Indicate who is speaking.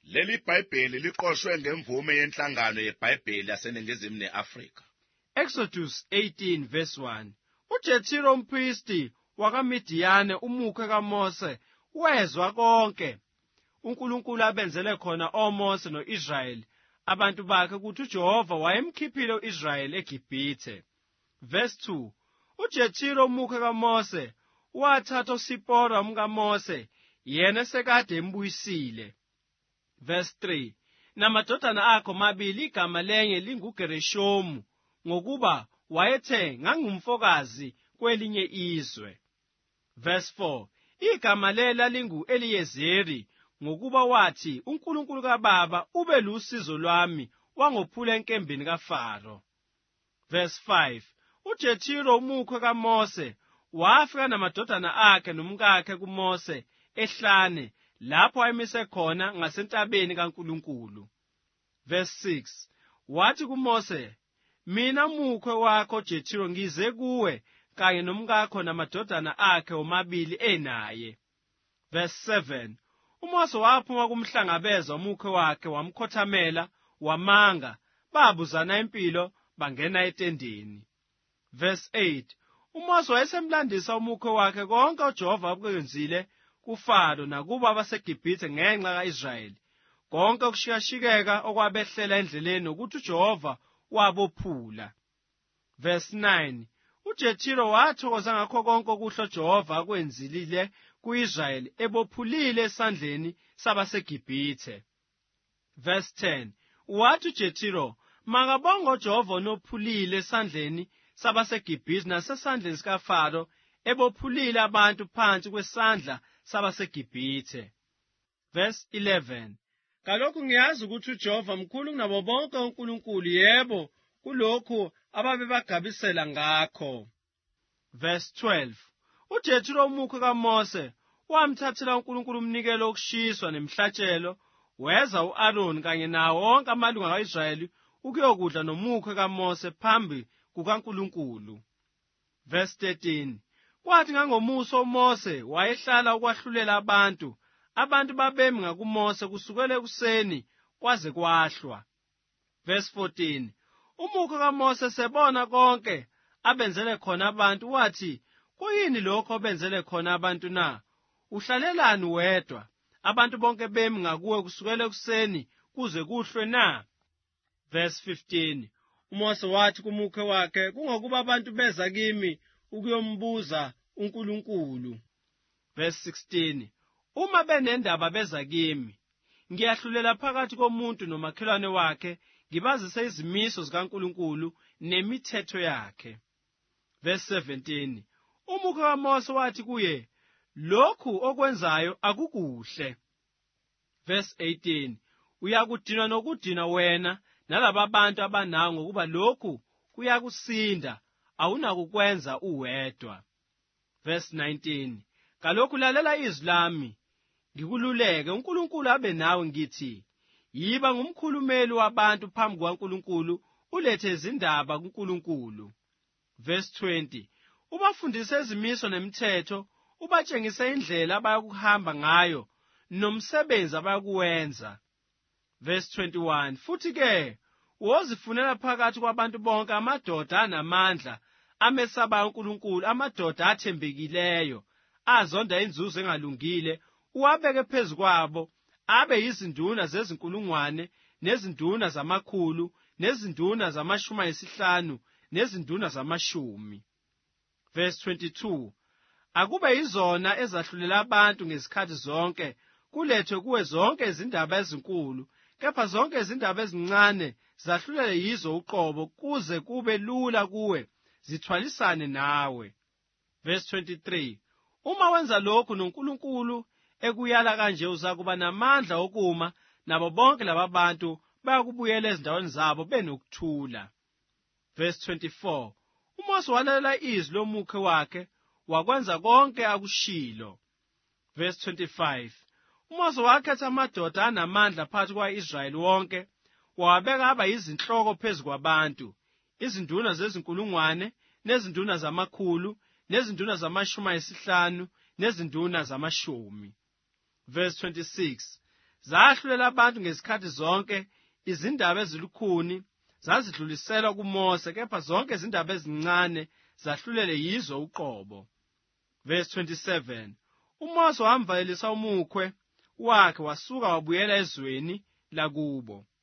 Speaker 1: Leli Bhayibheli liqoqwwe ngemvume yenhlangano yeBhayibheli yaseNingizimu neAfrika.
Speaker 2: Exodus 18 verse 1. UJethiro umpristi wakaMidiyane umukhe kaMose wezwa konke uNkulunkulu abenzele khona oMose noIsrayeli abantu bakhe ukuthi uJehova wayemkhiphile uIsrayeli eGibhithe. Verse 2. UJethiro umukhe kaMose wathatha uSipora umkaMose yena esekade embuyisile. Verse 3. Namadodana akho mabili igama lenye linguGereshomu ngokuba wayethe ngangumfokazi kwelinye izwe. Verse 4. Igama lela lingu-Eliyezeri ngokuba wathi uNkulunkulu kababa ube lusizo lwami wangophula enkembeni kaFaro. Verse 5. UJethiro umukhe kaMose wafika namadodana akhe nomkakhe kuMose ehlane lapho ayemise khona ngasentabeni kaNkulunkulu. Verse 6. Wathi kuMose, mina mukhwe wakho Jethiro ngize kuwe kanye nomkakho namadodana akhe omabili enaye. Verse 7. uMose waphuma kumhlangabeza umukhwe wakhe wamkhothamela wamanga babuzana impilo bangena etendeni. Verse 8. uMose wayesemlandisa umukhwe wakhe konke uJehova akwenzile kuFaro nakubo abaseGibhithe ngenxa kaIsrayeli, konke ukushikashikeka okwabehlela endleleni ukuthi uJehova wabophula. Verse 9. uJethiro wathokoza ngakho konke okuhle uJehova akwenzile ku-Israyeli ebophulile esandleni sabaseGibhithe. Verse 10. Wathi uJethiro, makabonge uJehova onophulile esandleni sabaseGibhithe nasesandleni sikaFaro ebophulile abantu phansi kwesandla sabaseGibhithe. Verse 11. Kalokhu ngiyazi ukuthi uJehova mkhulu kunabo bonke uNkulunkulu, yebo kulokhu ababebagabisela ngakho. Verse 12. uJethiro umukhe kaMose wamthathela uNkulunkulu umnikelo wokushiswa nemhlatshelo, weza u-Aroni kanye nawo wonke amalunga ka-Israyeli ukuyokudla nomukhe kaMose phambi kukaNkulunkulu. Verse 13. Kwathi ngangomuso uMose wayehlala ukwahlulela abantu babemi ngakuMose kusukela ekuseni kwaze kwahlwa. Verse 14. Umukhe kaMose sebona konke abenzele khona abantu wathi, kuyini lokho obenzele khona abantu na? Uhlalelani wedwa abantu bonke bemi ngakuwe kusukela ekuseni kuze kuhlwe na? Verse 15. uMose wathi kumukhe wakhe, kungokuba abantu beza kimi ukuyombuza uNkulunkulu. Verse 16. Uma benendaba beza kimi, ngiyahlulela phakathi komuntu nomakhelwane wakhe, ngibazise izimiso zikaNkulunkulu nemithetho yakhe. Verse 17. Umukhe kaMose wathi kuye, lokhu okwenzayo akukuhle. Verse 18. Uyakudinwa nokudinwa wena nalaba bantu abanawo ngokuba lokhu kuyakusinda, awunakukwenza uwedwa. Verse 19. Kalokhu lalela izwi lami ngikululeke, uNkulunkulu abe nawe ngithi, yiba ngumkhulumeli wabantu phambi kukaNkulunkulu, ulethe izindaba kuNkulunkulu. Verse 20. Ubafundise izimiso nemithetho, ubatshengise indlela abayakuhamba ngayo nomsebenzi abayakuwenza. Verse 21. Futhi-ke wozifunela phakathi kwabantu bonke amadoda anamandla amesabayo uNkulunkulu, amadoda athembekileyo azonda inzuzo engalungile, uwabeke phezu kwabo, abe yizinduna zezinkulungwane nezinduna zamakhulu nezinduna zama50 nezinduna zama10. Verse 22. Akube yizona ezahlulela abantu ngezikhathi zonke, kulethwe kuwe zonke izindaba ezinkulu, kepha zonke izindaba ezincane zahlulele yizo uqobo, kuze kube lula kuwe zithwalisane nawe. Verse 23. Uma wenza lokhu noNkulunkulu ekuyala kanje, uzakuba namandla okuma, nabo bonke laba bantu bayakubuyela ezindaweni zabo benokuthula. Verse 24. uMose walalela izwi lomukhe wakhe, wakwenza konke akushilo. Verse 25. uMose wakhetha amadoda anamandla phakathi kwa-Israyeli wonke, wawabeka aba yizinhloko phezu kwabantu, izinduna zezinkulungwane nezinduna zamakhulu nezinduna zama50 nezinduna zama10. Verse 26. zahlulela abantu ngesikhathi zonke. Izindaba ezilukhuni zazidluliselwa kuMose, kepha zonke izindaba ezincane zahlulele yizo uqobo. Verse 27. uMose wamvalelisa umukhwe wakhe wasuka wabuyela ezweni lakubo.